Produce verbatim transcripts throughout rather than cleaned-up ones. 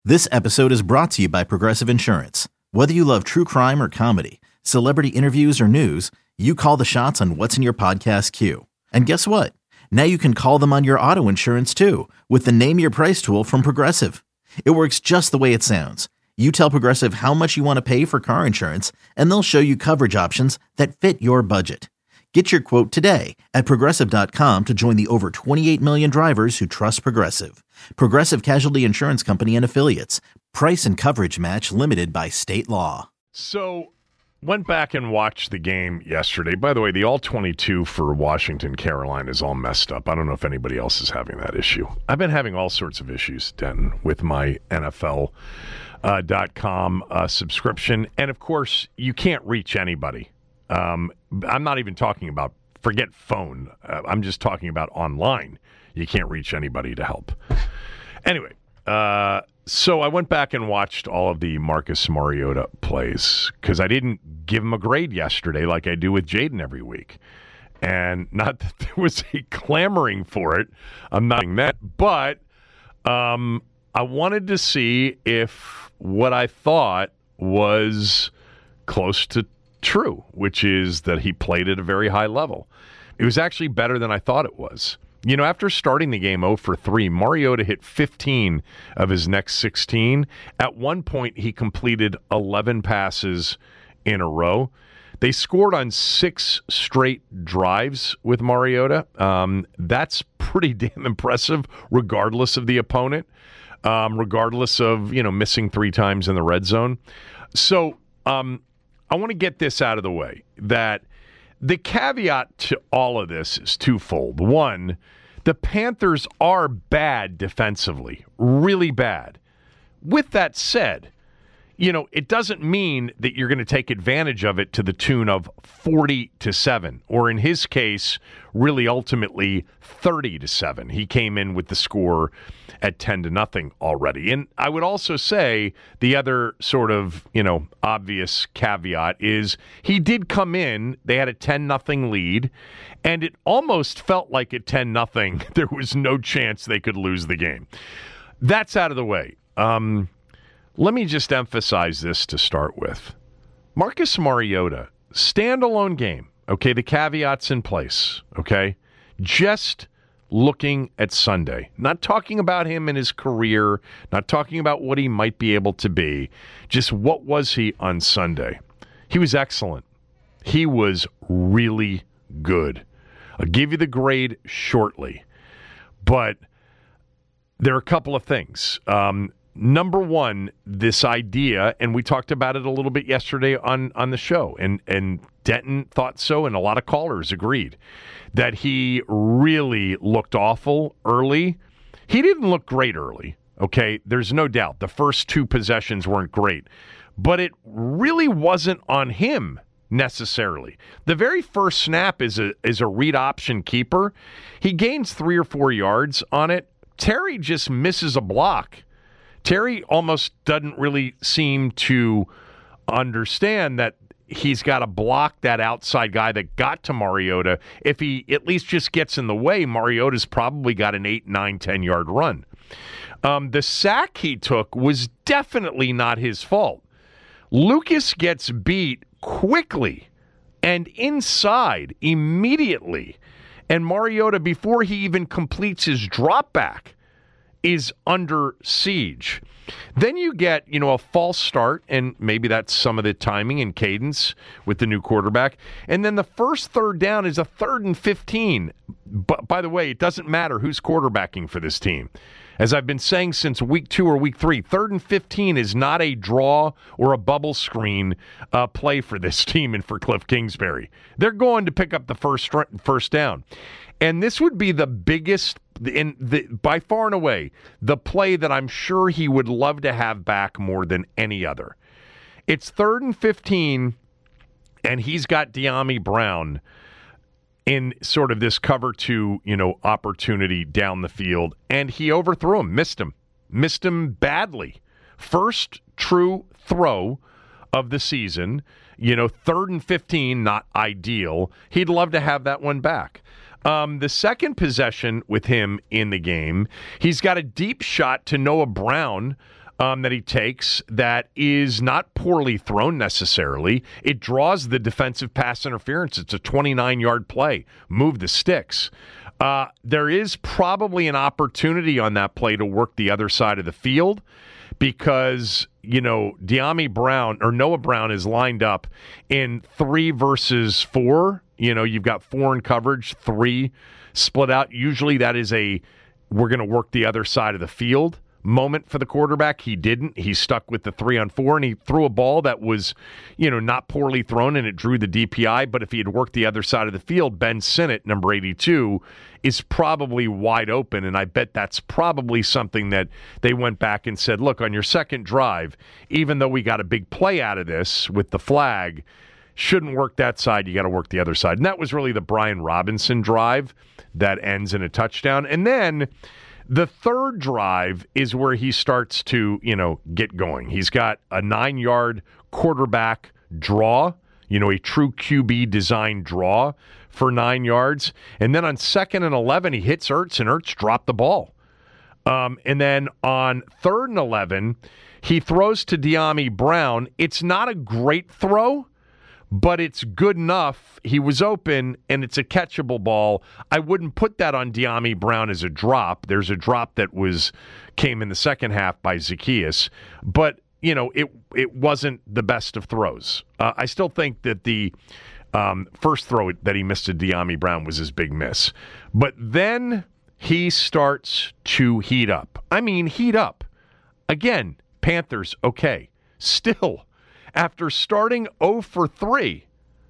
This episode is brought to you by Progressive Insurance. Whether you love true crime or comedy, celebrity interviews or news, you call the shots on what's in your podcast queue. And guess what? Now you can call them on your auto insurance too with the Name Your Price tool from Progressive. It works just the way it sounds. You tell Progressive how much you want to pay for car insurance, and they'll show you coverage options that fit your budget. Get your quote today at Progressive dot com to join the over twenty-eight million drivers who trust Progressive. Progressive Casualty Insurance Company and Affiliates. Price and coverage match limited by state law. So, went back and watched the game yesterday. By the way, the all twenty-two for Washington, Carolina is all messed up. I don't know if anybody else is having that issue. I've been having all sorts of issues, Denton, with my N F L dot com uh, subscription. And, of course, you can't reach anybody. Um, I'm not even talking about, forget phone. Uh, I'm just talking about online. You can't reach anybody to help. Anyway, uh, so I went back and watched all of the Marcus Mariota plays because I didn't give him a grade yesterday like I do with Jaden every week. And not that there was a clamoring for it. I'm not saying that. But um, I wanted to see if what I thought was close to true, which is that he played at a very high level. It was actually better than I thought it was. You know, after starting the game oh for three, Mariota hit fifteen of his next sixteen. At one point, he completed eleven passes in a row. They scored on six straight drives with Mariota. Um, that's pretty damn impressive, regardless of the opponent, um, regardless of, you know, missing three times in the red zone. So, um, I want to get this out of the way, that the caveat to all of this is twofold. One, the Panthers are bad defensively, really bad. With that said, you know, it doesn't mean that you're going to take advantage of it to the tune of forty to seven, or in his case, really ultimately thirty to seven. He came in with the score at ten to nothing already. And I would also say the other sort of, you know, obvious caveat is he did come in, they had a ten nothing lead, and it almost felt like at ten nothing there was no chance they could lose the game. That's out of the way. Um, let me just emphasize this to start with. Marcus Mariota, standalone game, okay, the caveat's in place, okay? Just looking at Sunday, not talking about him and his career, not talking about what he might be able to be, just what was he on Sunday? He was excellent. He was really good. I'll give you the grade shortly, but there are a couple of things. Um, number one, this idea, and we talked about it a little bit yesterday on, on the show, and, and Denton thought so, and a lot of callers agreed, that he really looked awful early. He didn't look great early, okay? There's no doubt. The first two possessions weren't great. But it really wasn't on him necessarily. The very first snap is a is a read option keeper. He gains three or four yards on it. Terry just misses a block. Terry almost doesn't really seem to understand that he's got to block that outside guy that got to Mariota. If he at least just gets in the way, Mariota's probably got an eight, nine, ten-yard run. Um, the sack he took was definitely not his fault. Lucas gets beat quickly and inside immediately. And Mariota, before he even completes his drop back, is under siege. Then you get, you know, a false start, and maybe that's some of the timing and cadence with the new quarterback. And then the first third down is a third and fifteen. But by the way, it doesn't matter who's quarterbacking for this team. As I've been saying since week two or week three, third and fifteen is not a draw or a bubble screen uh, play for this team and for Cliff Kingsbury. They're going to pick up the first first down. And this would be the biggest, in the, by far and away, the play that I'm sure he would love to have back more than any other. It's third and fifteen, and he's got De'Ami Brown in sort of this cover two, you know, opportunity down the field, and he overthrew him, missed him, missed him badly. First true throw of the season, you know, third and fifteen, not ideal. He'd love to have that one back. Um, the second possession with him in the game, he's got a deep shot to Noah Brown um, that he takes that is not poorly thrown necessarily. It draws the defensive pass interference. It's a twenty-nine-yard play. Move the sticks. Uh, there is probably an opportunity on that play to work the other side of the field because, you know, Dyami Brown or Noah Brown is lined up in three versus four. You know, you've got four in coverage, three split out. Usually that is a we're going to work the other side of the field moment for the quarterback. He didn't. He stuck with the three on four, and he threw a ball that was, you know, not poorly thrown, and it drew the D P I. But if he had worked the other side of the field, Ben Sinnott, number eighty-two, is probably wide open, and I bet that's probably something that they went back and said, look, on your second drive, even though we got a big play out of this with the flag, shouldn't work that side. You got to work the other side. And that was really the Brian Robinson drive that ends in a touchdown. And then the third drive is where he starts to, you know, get going. He's got a nine-yard quarterback draw, you know, a true Q B design draw for nine yards. And then on second and eleven, he hits Ertz, and Ertz dropped the ball. Um, and then on third and eleven, he throws to Dyami Brown. It's not a great throw, but it's good enough. He was open, and it's a catchable ball. I wouldn't put that on Dyami Brown as a drop. There's a drop that was came in the second half by Zaccheaus, but you know it it wasn't the best of throws. Uh, I still think that the um, first throw that he missed to Dyami Brown was his big miss, but then he starts to heat up. I mean, heat up again. Panthers okay, still. After starting oh for three,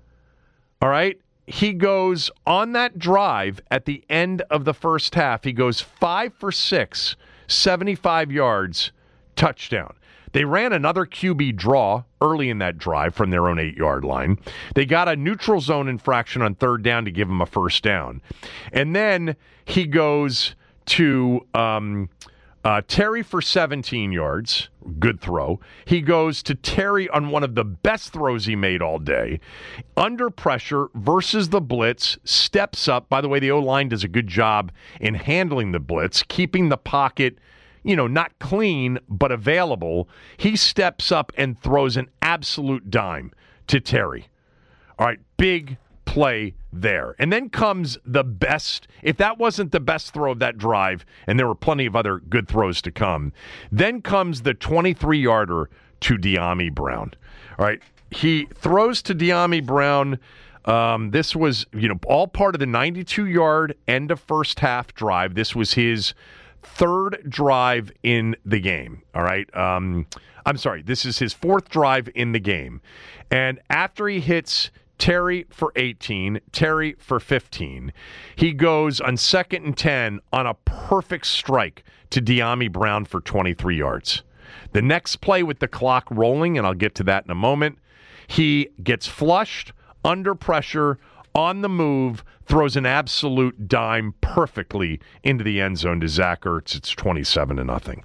all right, he goes on that drive at the end of the first half. He goes five for six, seventy-five yards, touchdown. They ran another Q B draw early in that drive from their own eight-yard line. They got a neutral zone infraction on third down to give him a first down. And then he goes to um, uh, Terry for seventeen yards. Good throw. He goes to Terry on one of the best throws he made all day. Under pressure versus the blitz, steps up. By the way, the O-line does a good job in handling the blitz, keeping the pocket, you know, not clean, but available. He steps up and throws an absolute dime to Terry. All right, big play there. And then comes the best, if that wasn't the best throw of that drive, and there were plenty of other good throws to come, then comes the twenty-three-yarder to Dyami Brown. All right, he throws to Dyami Brown. Um, this was, you know, all part of the ninety-two-yard end of first half drive. This was his third drive in the game. All right. Um, I'm sorry. This is his fourth drive in the game. And after he hits Terry for eighteen, Terry for fifteen, he goes on second and ten on a perfect strike to Dyami Brown for twenty-three yards. The next play with the clock rolling, and I'll get to that in a moment, he gets flushed, under pressure, on the move, throws an absolute dime perfectly into the end zone to Zach Ertz. It's twenty-seven to nothing.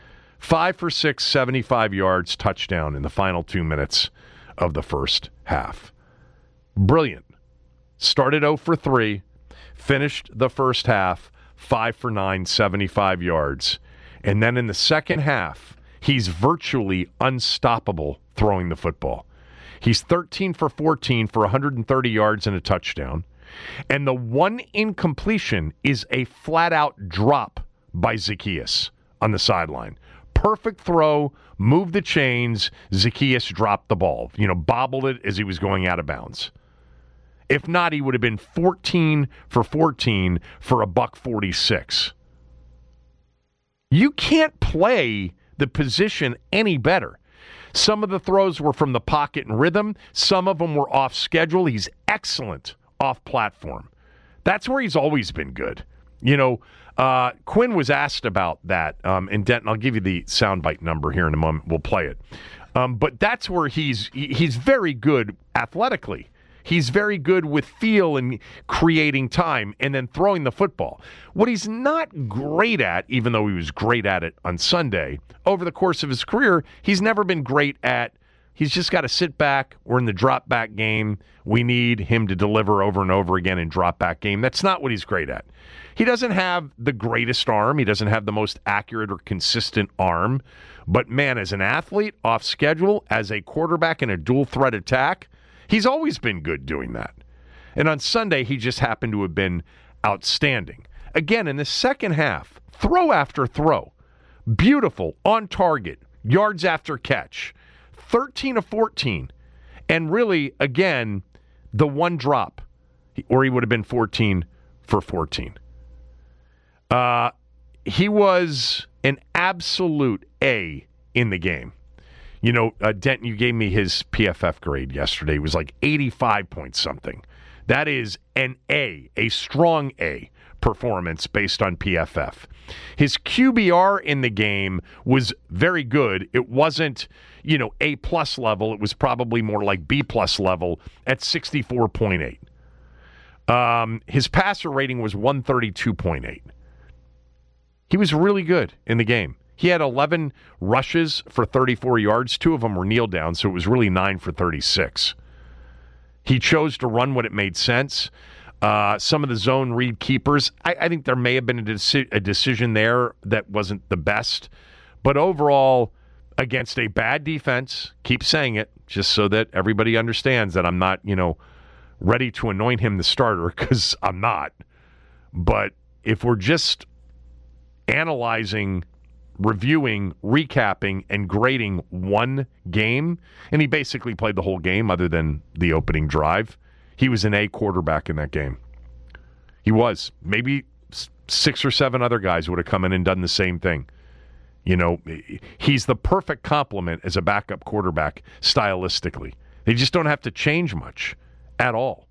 Five for six, seventy-five yards, touchdown in the final two minutes of the first half. Brilliant. Started oh for three, finished the first half, five for nine, seventy-five yards. And then in the second half, he's virtually unstoppable throwing the football. He's thirteen for fourteen for one hundred thirty yards and a touchdown. And the one incompletion is a flat-out drop by Zaccheaus on the sideline. Perfect throw, moved the chains, Zaccheaus dropped the ball. You know, bobbled it as he was going out of bounds. If not, he would have been fourteen for fourteen for a buck forty-six. You can't play the position any better. Some of the throws were from the pocket and rhythm. Some of them were off schedule. He's excellent off platform. That's where he's always been good. You know, uh, Quinn was asked about that. Um, and Denton, I'll give you the soundbite number here in a moment. We'll play it. Um, but that's where he's he's very good athletically. He's very good with feel and creating time and then throwing the football. What he's not great at, even though he was great at it on Sunday, over the course of his career, he's never been great at He's just got to sit back. We're in the drop-back game. We need him to deliver over and over again in drop-back game. That's not what he's great at. He doesn't have the greatest arm. He doesn't have the most accurate or consistent arm. But, man, as an athlete, off schedule, as a quarterback in a dual-threat attack, he's always been good doing that. And on Sunday, he just happened to have been outstanding. Again, in the second half, throw after throw. Beautiful, on target, yards after catch. thirteen of fourteen. And really, again, the one drop, or he would have been fourteen for fourteen. Uh, he was an absolute A in the game. You know, uh, Denton, you gave me his P F F grade yesterday. It was like eighty-five point something. That is an A, a strong A performance based on P F F. His Q B R in the game was very good. It wasn't, you know, A-plus level. It was probably more like B-plus level at sixty-four point eight. Um, his passer rating was one thirty-two point eight. He was really good in the game. He had eleven rushes for thirty-four yards. Two of them were kneel down, so it was really nine for thirty-six. He chose to run when it made sense. Uh, some of the zone read keepers, I, I think there may have been a, deci- a decision there that wasn't the best. But overall, against a bad defense, keep saying it, just so that everybody understands that I'm not, you know, ready to anoint him the starter, because I'm not. But if we're just analyzing, reviewing, recapping, and grading one game, and he basically played the whole game other than the opening drive, he was an A quarterback in that game. He was. Maybe six or seven other guys would have come in and done the same thing. You know, he's the perfect complement as a backup quarterback stylistically. They just don't have to change much at all.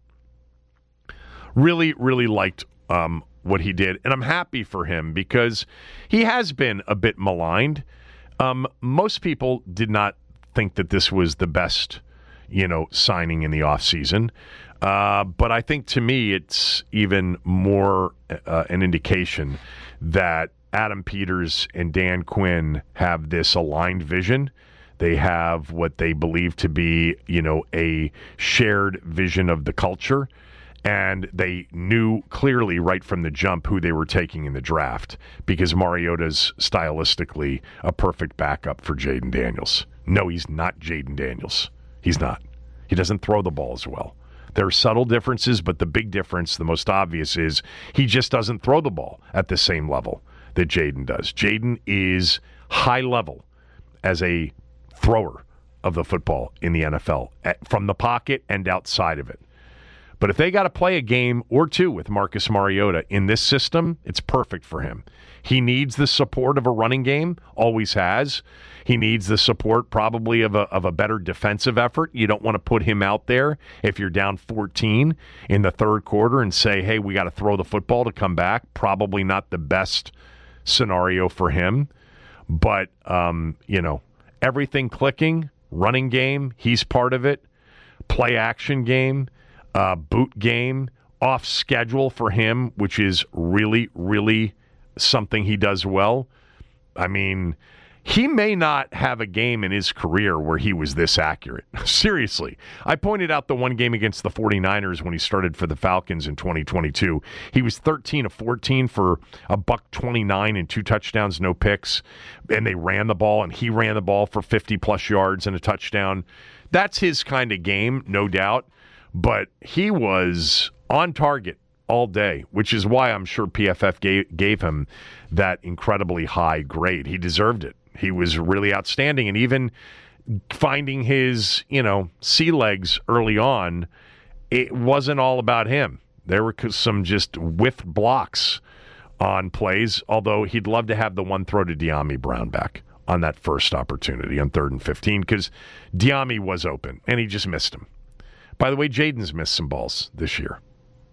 Really, really liked um, what he did, and I'm happy for him because he has been a bit maligned. Um, most people did not think that this was the best, you know, signing in the offseason. Uh, but I think to me it's even more uh, an indication that Adam Peters and Dan Quinn have this aligned vision. They have what they believe to be, you know, a shared vision of the culture. And they knew clearly right from the jump who they were taking in the draft, because Mariota's stylistically a perfect backup for Jayden Daniels. No, he's not Jayden Daniels. He's not. He doesn't throw the ball as well. There are subtle differences, but the big difference, the most obvious, is he just doesn't throw the ball at the same level that Jayden does. Jayden is high level as a thrower of the football in the N F L, from the pocket and outside of it. But if they got to play a game or two with Marcus Mariota in this system, it's perfect for him. He needs the support of a running game, always has. He needs the support probably of a of a better defensive effort. You don't want to put him out there if you're down fourteen in the third quarter and say, hey, we got to throw the football to come back. Probably not the best scenario for him. But, um, you know, everything clicking, running game, he's part of it. Play action game. Uh, boot game, off schedule for him, which is really, really something he does well. I mean, he may not have a game in his career where he was this accurate. Seriously. I pointed out the one game against the 49ers when he started for the Falcons in twenty twenty-two. He was thirteen of fourteen for a buck twenty-nine and two touchdowns, no picks. And they ran the ball, and he ran the ball for fifty-plus yards and a touchdown. That's his kind of game, no doubt. But he was on target all day, which is why I'm sure P F F gave, gave him that incredibly high grade. He deserved it. He was really outstanding. And even finding his, you know, sea legs early on, it wasn't all about him. There were some just whiffed blocks on plays, although he'd love to have the one throw to Dyami Brown back on that first opportunity on third and fifteen, because Dyami was open, and he just missed him. By the way, Jayden's missed some balls this year.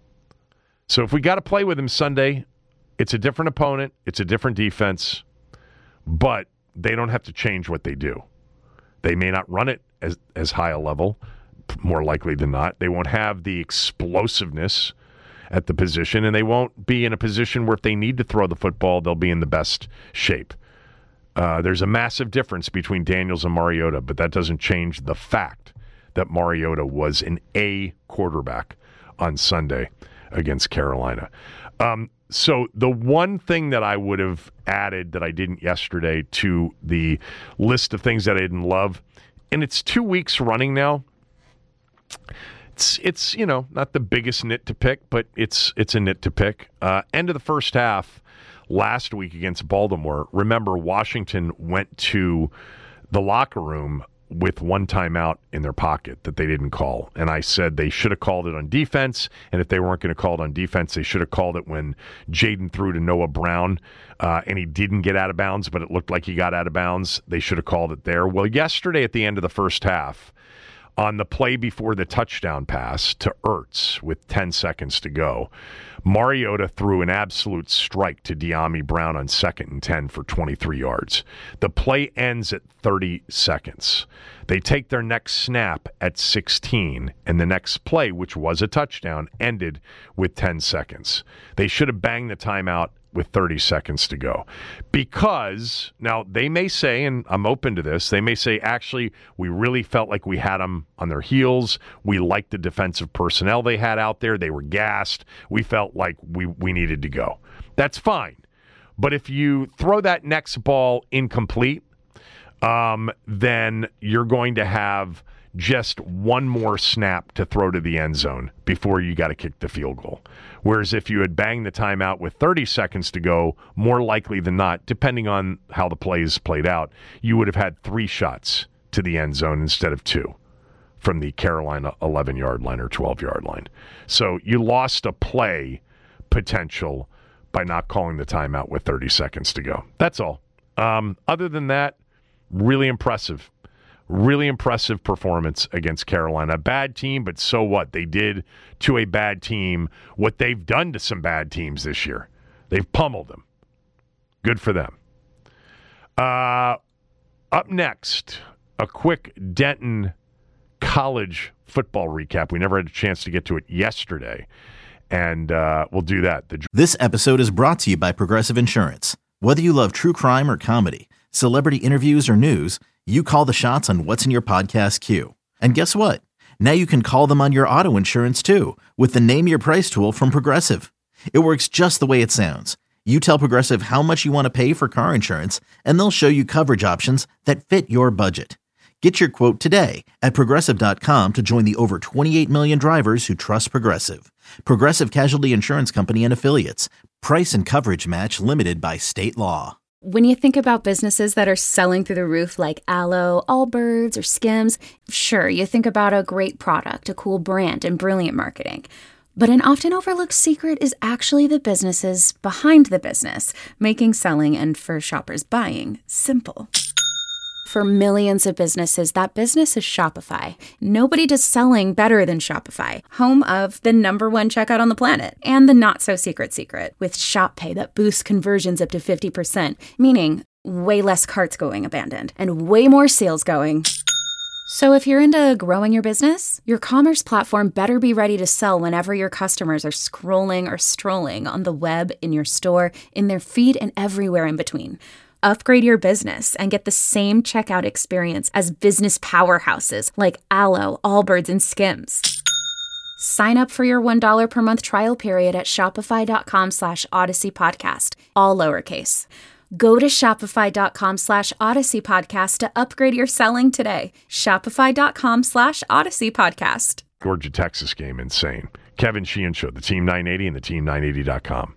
So if we got to play with him Sunday, it's a different opponent, it's a different defense, but they don't have to change what they do. They may not run it as, as high a level, more likely than not. They won't have the explosiveness at the position, and they won't be in a position where if they need to throw the football, they'll be in the best shape. Uh, there's a massive difference between Daniels and Mariota, but that doesn't change the fact that Mariota was an A quarterback on Sunday against Carolina. Um, so the one thing that I would have added that I didn't yesterday to the list of things that I didn't love, and it's two weeks running now. It's, it's you know, not the biggest nit to pick, but it's it's a nit to pick. Uh, end of the first half last week against Baltimore, remember Washington went to the locker room with one timeout in their pocket that they didn't call. And I said they should have called it on defense, and if they weren't going to call it on defense, they should have called it when Jaden threw to Noah Brown, uh, and he didn't get out of bounds, but it looked like he got out of bounds. They should have called it there. Well, yesterday at the end of the first half, on the play before the touchdown pass to Ertz with ten seconds to go, Mariota threw an absolute strike to De'Ami Brown on second and ten for twenty-three yards. The play ends at thirty seconds. They take their next snap at sixteen, and the next play, which was a touchdown, ended with ten seconds. They should have banged the timeout with thirty seconds to go. Because, now they may say, and I'm open to this, they may say, actually, we really felt like we had them on their heels. We liked the defensive personnel they had out there. They were gassed. We felt like we, we needed to go. That's fine. But if you throw that next ball incomplete, um, then you're going to have just one more snap to throw to the end zone before you got to kick the field goal. Whereas if you had banged the timeout with thirty seconds to go, more likely than not, depending on how the plays played out, you would have had three shots to the end zone instead of two from the Carolina eleven-yard line or twelve-yard line. So you lost a play potential by not calling the timeout with thirty seconds to go. That's all. Um, other than that, really impressive. Really impressive performance against Carolina. A bad team, but so what? They did to a bad team what they've done to some bad teams this year. They've pummeled them. Good for them. Uh, up next, a quick Denton college football recap. We never had a chance to get to it yesterday, and uh, we'll do that. The- This episode is brought to you by Progressive Insurance. Whether you love true crime or comedy, celebrity interviews or news, you call the shots on what's in your podcast queue. And guess what? Now you can call them on your auto insurance too with the Name Your Price tool from Progressive. It works just the way it sounds. You tell Progressive how much you want to pay for car insurance, and they'll show you coverage options that fit your budget. Get your quote today at Progressive dot com to join the over twenty-eight million drivers who trust Progressive. Progressive Casualty Insurance Company and Affiliates. Price and coverage match limited by state law. When you think about businesses that are selling through the roof like Aloe, Allbirds, or Skims, sure, you think about a great product, a cool brand, and brilliant marketing. But an often overlooked secret is actually the businesses behind the business, making selling and for shoppers buying simple. For millions of businesses, that business is Shopify. Nobody does selling better than Shopify, home of the number one checkout on the planet, and the not-so-secret secret, with Shop Pay that boosts conversions up to fifty percent, meaning way less carts going abandoned, and way more sales going. So if you're into growing your business, your commerce platform better be ready to sell whenever your customers are scrolling or strolling on the web, in your store, in their feed, and everywhere in between. Upgrade your business and get the same checkout experience as business powerhouses like Aloe, Allbirds, and Skims. Sign up for your one dollar per month trial period at shopify.com slash Odyssey Podcast, all lowercase. Go to shopify.com slash Odyssey Podcast to upgrade your selling today. Shopify.com slash Odyssey Podcast. Georgia, Texas game, insane. Kevin Sheehan Show, the Team nine eighty and the team nine eighty dot com.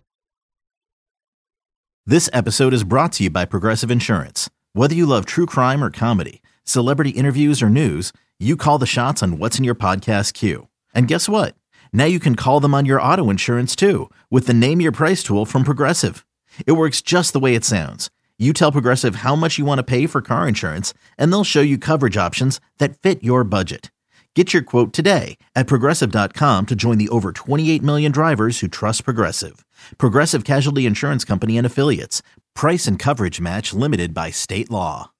This episode is brought to you by Progressive Insurance. Whether you love true crime or comedy, celebrity interviews or news, you call the shots on what's in your podcast queue. And guess what? Now you can call them on your auto insurance too with the Name Your Price tool from Progressive. It works just the way it sounds. You tell Progressive how much you want to pay for car insurance, and they'll show you coverage options that fit your budget. Get your quote today at Progressive dot com to join the over twenty-eight million drivers who trust Progressive. Progressive Casualty Insurance Company and Affiliates. Price and coverage match limited by state law.